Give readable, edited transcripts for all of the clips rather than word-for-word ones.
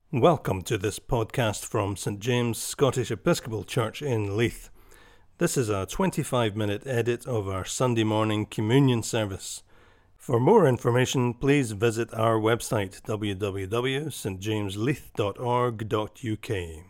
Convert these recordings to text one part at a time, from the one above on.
Welcome to this podcast from St James Scottish Episcopal Church in Leith. This is a 25-minute edit of our Sunday morning communion service. For more information, please visit our website www.stjamesleith.org.uk.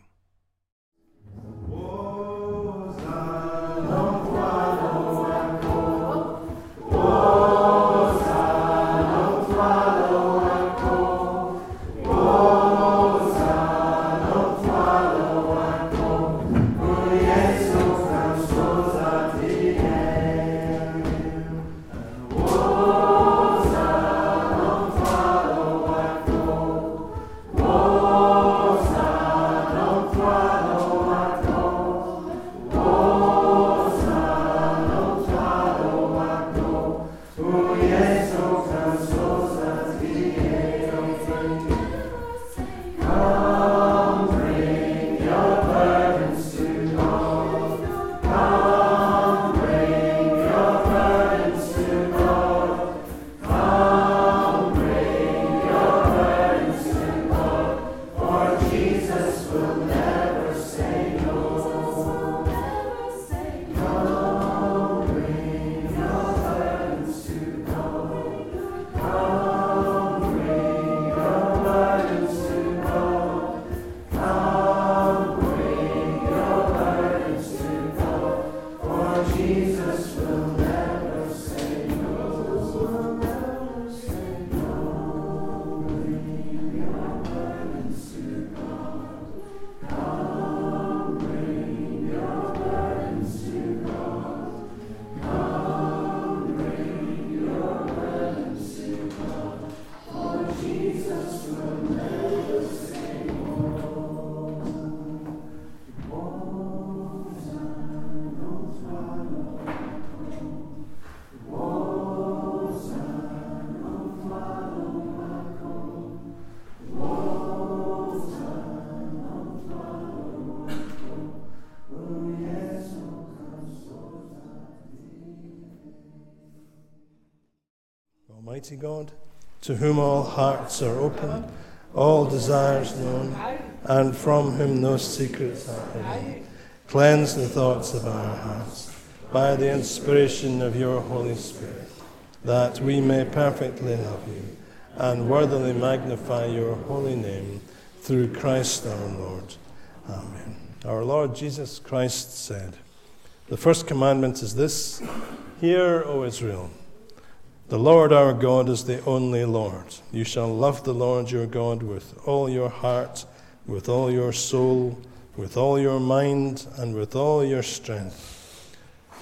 Almighty God, to whom all hearts are open, all desires known, and from whom no secrets are hidden, cleanse the thoughts of our hearts by the inspiration of your Holy Spirit, that we may perfectly love you and worthily magnify your holy name through Christ our Lord. Amen. Our Lord Jesus Christ said, "The first commandment is this, Hear, O Israel, the Lord our God is the only Lord. You shall love the Lord your God with all your heart, with all your soul, with all your mind, and with all your strength."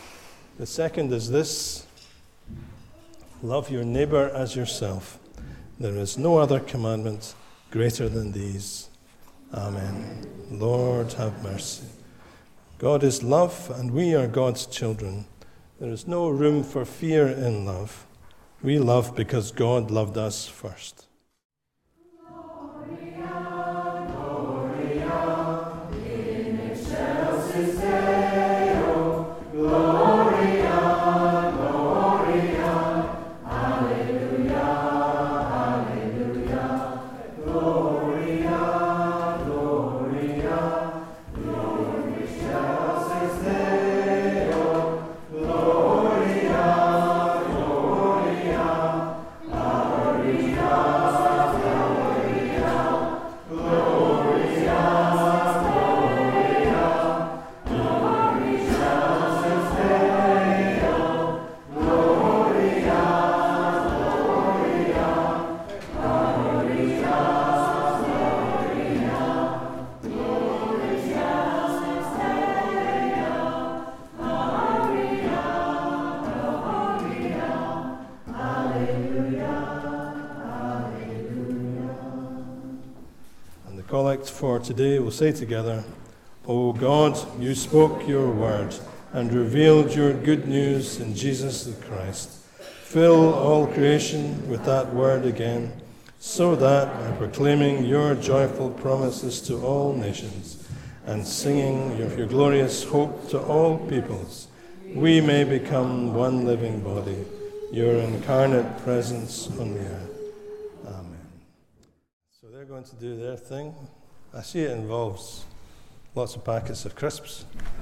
The second is this, love your neighbor as yourself. There is no other commandment greater than these. Amen. Lord, have mercy. God is love, and we are God's children. There is no room for fear in love. We love because God loved us first. Collect for today, we'll say together, O God, you spoke your word and revealed your good news in Jesus the Christ. Fill all creation with that word again, so that by proclaiming your joyful promises to all nations and singing of your glorious hope to all peoples, we may become one living body, your incarnate presence on the earth. Amen. So they're going going to do their thing. I see it involves lots of packets of crisps.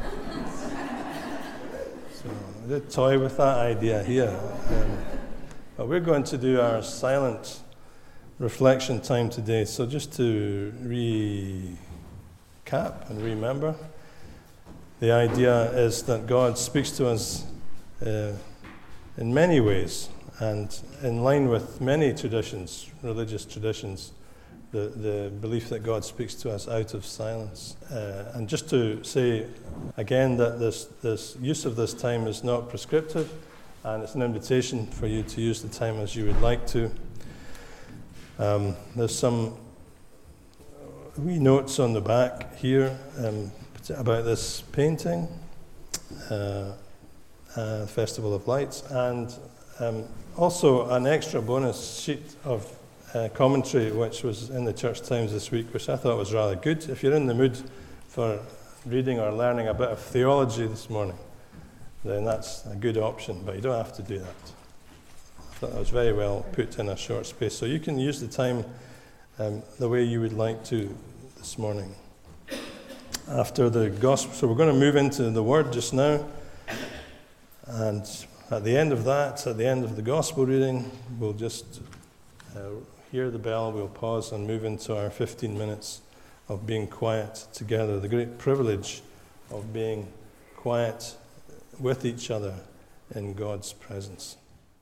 So I did toy with that idea here. But we're going to do our silent reflection time today. So just to recap and remember, the idea is that God speaks to us in many ways, and in line with many traditions, religious traditions, the belief that God speaks to us out of silence. And just to say again that this use of this time is not prescriptive, and it's an invitation for you to use the time as you would like to. There's some wee notes on the back here about this painting, Festival of Lights, and also an extra bonus sheet of commentary which was in the Church Times this week, which I thought was rather good. If you're in the mood for reading or learning a bit of theology this morning, then that's a good option, but you don't have to do that. I thought that was very well put in a short space. So you can use the time the way you would like to this morning. After the gospel, so we're going to move into the Word just now, and at the end of that, at the end of the gospel reading, we'll just hear the bell, we'll pause and move into our 15 minutes of being quiet together, the great privilege of being quiet with each other in God's presence.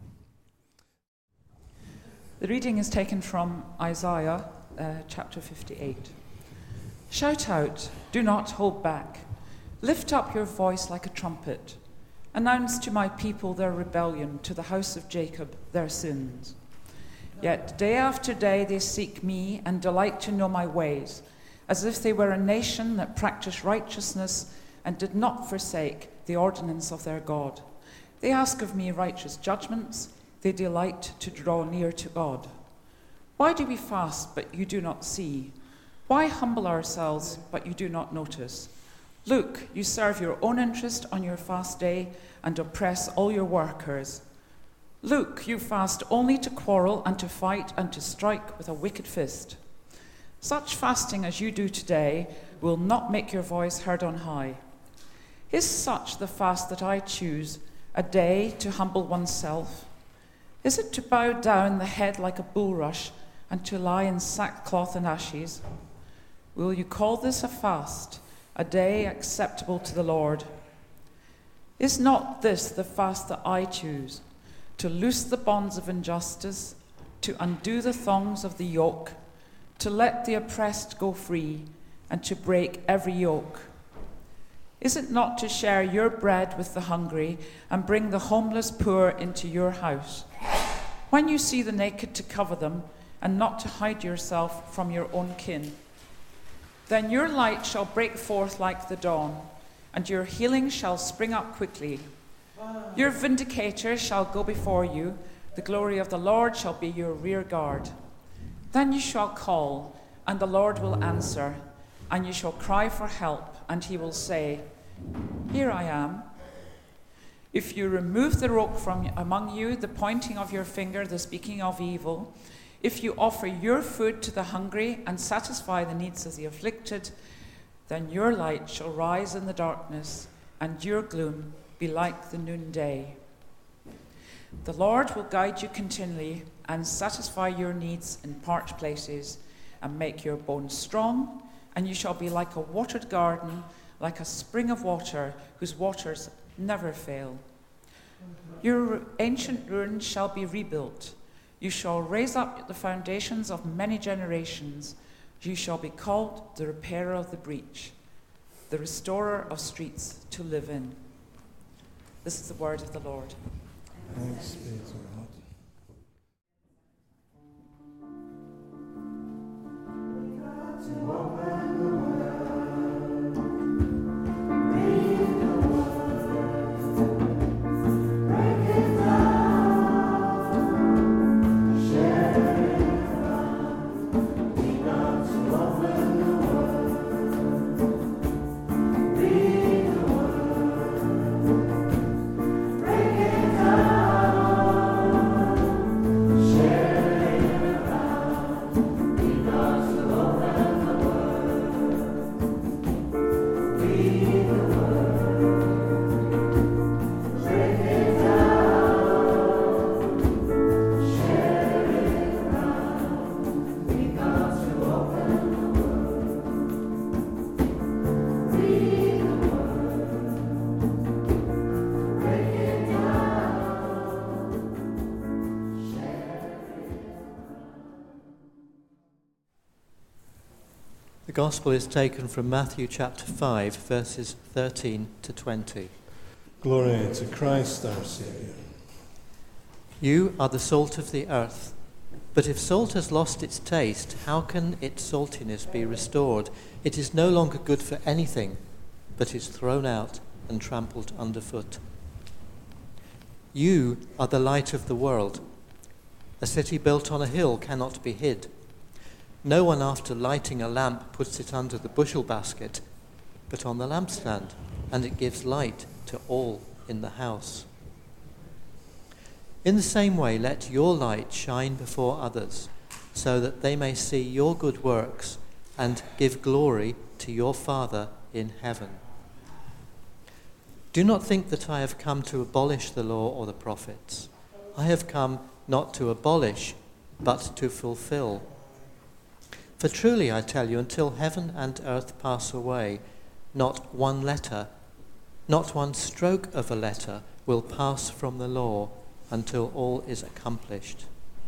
The reading is taken from Isaiah chapter 58. Shout out, do not hold back. Lift up your voice like a trumpet. Announce to my people their rebellion, to the house of Jacob their sins. Yet day after day they seek me and delight to know my ways, as if they were a nation that practiced righteousness and did not forsake the ordinance of their God. They ask of me righteous judgments. They delight to draw near to God. Why do we fast, but you do not see? Why humble ourselves, but you do not notice? Look, you serve your own interest on your fast day and oppress all your workers. Look, you fast only to quarrel and to fight and to strike with a wicked fist. Such fasting as you do today will not make your voice heard on high. Is such the fast that I choose, a day to humble oneself? Is it to bow down the head like a bulrush and to lie in sackcloth and ashes? Will you call this a fast, a day acceptable to the Lord? Is not this the fast that I choose, to loose the bonds of injustice, to undo the thongs of the yoke, to let the oppressed go free, and to break every yoke? Is it not to share your bread with the hungry and bring the homeless poor into your house? When you see the naked, to cover them, and not to hide yourself from your own kin? Then your light shall break forth like the dawn, and your healing shall spring up quickly. Your vindicator shall go before you, the glory of the Lord shall be your rear guard. Then you shall call, and the Lord will answer, and you shall cry for help, and he will say, Here I am. If you remove the rope from among you, the pointing of your finger, the speaking of evil, if you offer your food to the hungry and satisfy the needs of the afflicted, then your light shall rise in the darkness, and your gloom be like the noonday. The Lord will guide you continually and satisfy your needs in parched places and make your bones strong, and you shall be like a watered garden, like a spring of water whose waters never fail. Your ancient ruins shall be rebuilt. You shall raise up the foundations of many generations. You shall be called the repairer of the breach, the restorer of streets to live in. This is the word of the Lord. Thanks be to God. Because The Gospel is taken from Matthew chapter 5, verses 13 to 20. Glory to Christ our Saviour. You are the salt of the earth, but if salt has lost its taste, how can its saltiness be restored? It is no longer good for anything, but is thrown out and trampled underfoot. You are the light of the world. A city built on a hill cannot be hid. No one, after lighting a lamp, puts it under the bushel basket, but on the lampstand, and it gives light to all in the house. In the same way, let your light shine before others, so that they may see your good works and give glory to your Father in heaven. Do not think that I have come to abolish the law or the prophets. I have come not to abolish, but to fulfill. For truly I tell you, until heaven and earth pass away, not one letter, not one stroke of a letter will pass from the law until all is accomplished.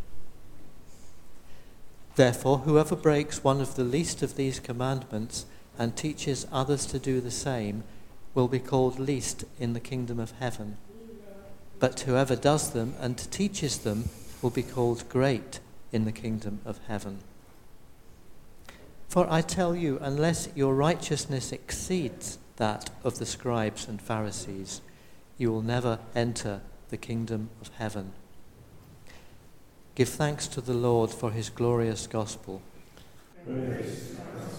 Therefore, whoever breaks one of the least of these commandments and teaches others to do the same will be called least in the kingdom of heaven. But whoever does them and teaches them will be called great in the kingdom of heaven. For I tell you, unless your righteousness exceeds that of the scribes and Pharisees, you will never enter the kingdom of heaven. Give thanks to the Lord for his glorious gospel. Praise.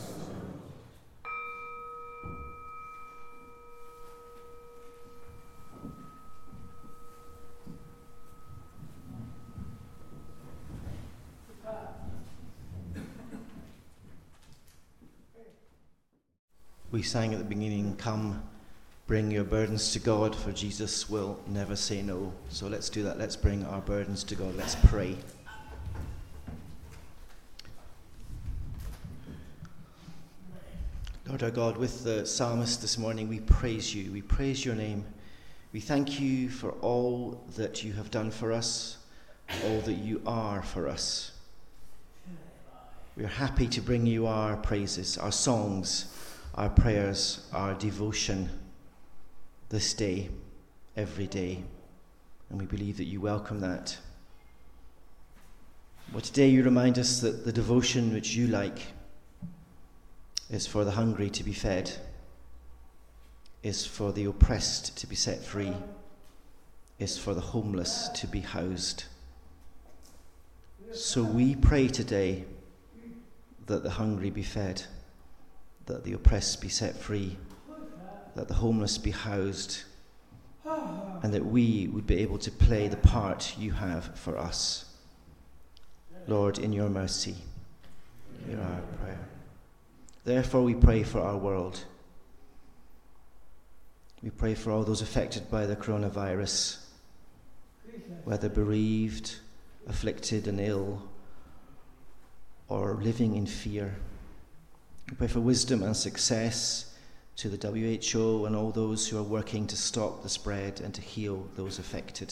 We sang at the beginning, "Come, bring your burdens to God, for Jesus will never say no." So let's do that. Let's bring our burdens to God. Let's pray. Lord our God, with the psalmist this morning, we praise you. We praise your name. We thank you for all that you have done for us, all that you are for us. We are happy to bring you our praises, our songs, our prayers, our devotion this day, every day. And we believe that you welcome that. But today you remind us that the devotion which you like is for the hungry to be fed, is for the oppressed to be set free, is for the homeless to be housed. So we pray today that the hungry be fed, that the oppressed be set free, that the homeless be housed, and that we would be able to play the part you have for us. Lord, in your mercy, hear our prayer. Therefore we pray for our world. We pray for all those affected by the coronavirus, whether bereaved, afflicted and ill, or living in fear. We pray for wisdom and success to the WHO and all those who are working to stop the spread and to heal those affected.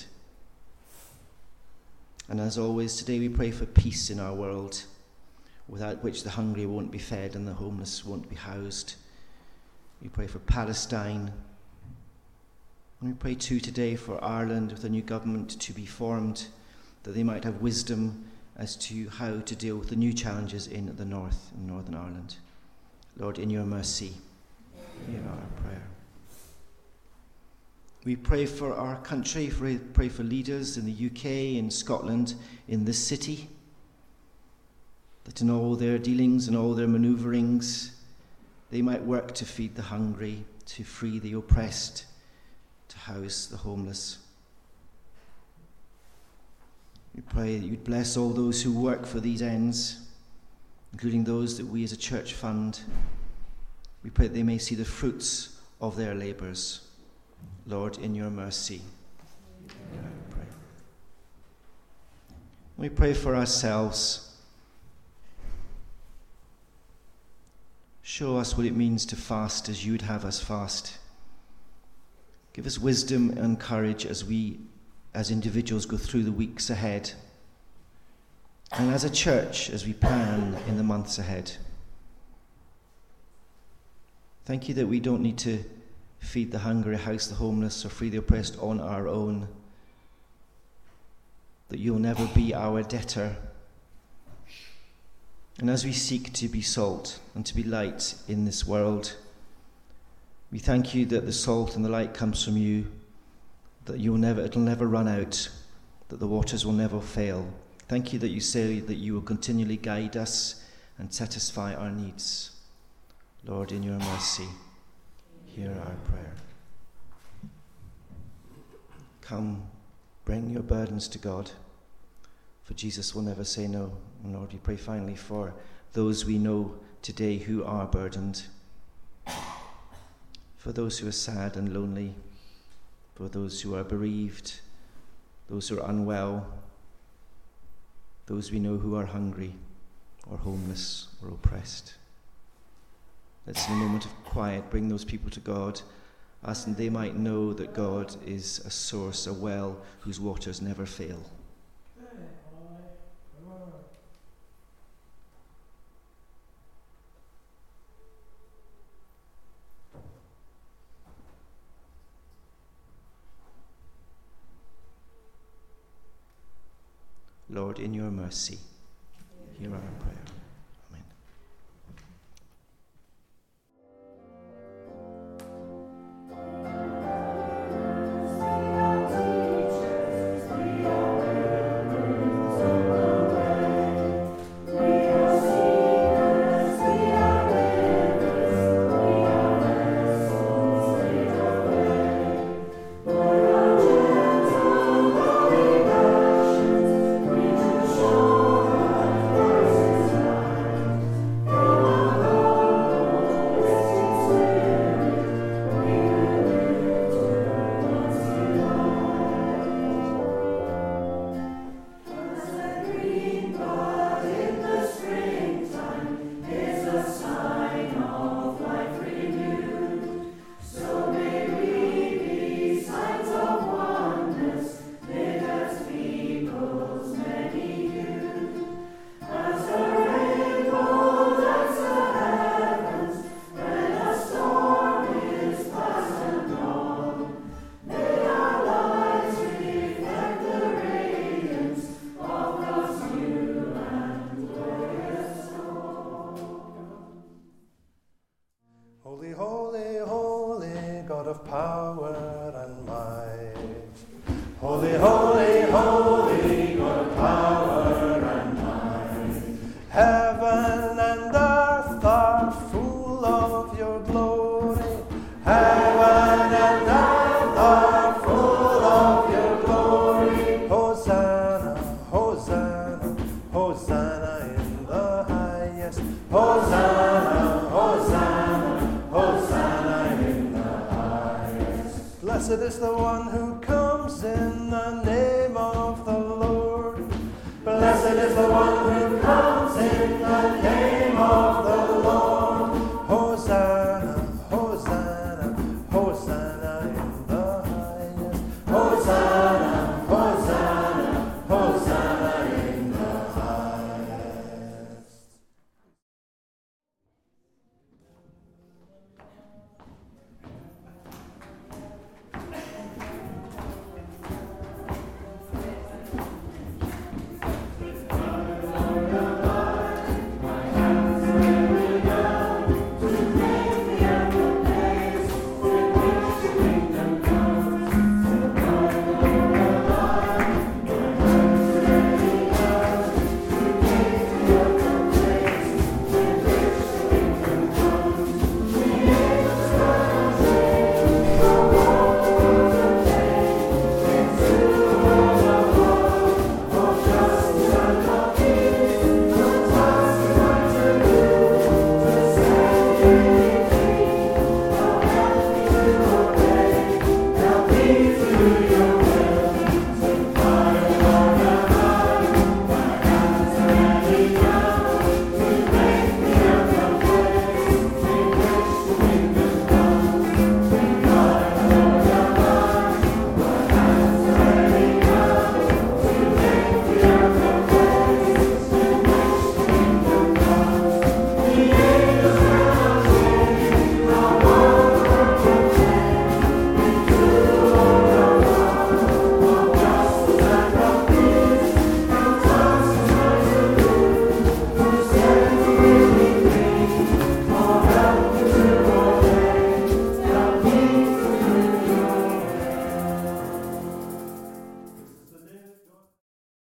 And as always, today we pray for peace in our world, without which the hungry won't be fed and the homeless won't be housed. We pray for Palestine. And we pray too today for Ireland, with a new government to be formed, that they might have wisdom as to how to deal with the new challenges in the north, in Northern Ireland. Lord, in your mercy, hear our prayer. We pray for our country, pray for leaders in the UK, in Scotland, in this city, that in all their dealings and all their manoeuvrings, they might work to feed the hungry, to free the oppressed, to house the homeless. We pray that you'd bless all those who work for these ends, including those that we as a church fund. We pray that they may see the fruits of their labours. Lord, in your mercy. We pray for ourselves. Show us what it means to fast as you'd have us fast. Give us wisdom and courage as we, as individuals, go through the weeks ahead, and as a church as we plan in the months ahead. Thank you that we don't need to feed the hungry, house the homeless, or free the oppressed on our own. That you'll never be our debtor. And as we seek to be salt and to be light in this world, we thank you that the salt and the light comes from you, that it'll never run out, that the waters will never fail. Thank you that you say that you will continually guide us and satisfy our needs. Lord, in your mercy, hear our prayer. Come, bring your burdens to God, for Jesus will never say no. And Lord, we pray finally for those we know today who are burdened, for those who are sad and lonely, for those who are bereaved, those who are unwell, those we know who are hungry or homeless or oppressed. Let's, in a moment of quiet, bring those people to God, asking they might know that God is a source, a well whose waters never fail. Lord, in your mercy, hear our prayer. Amen. Blessed is the one who comes in the name of the Lord. Blessed is the one who comes in the name of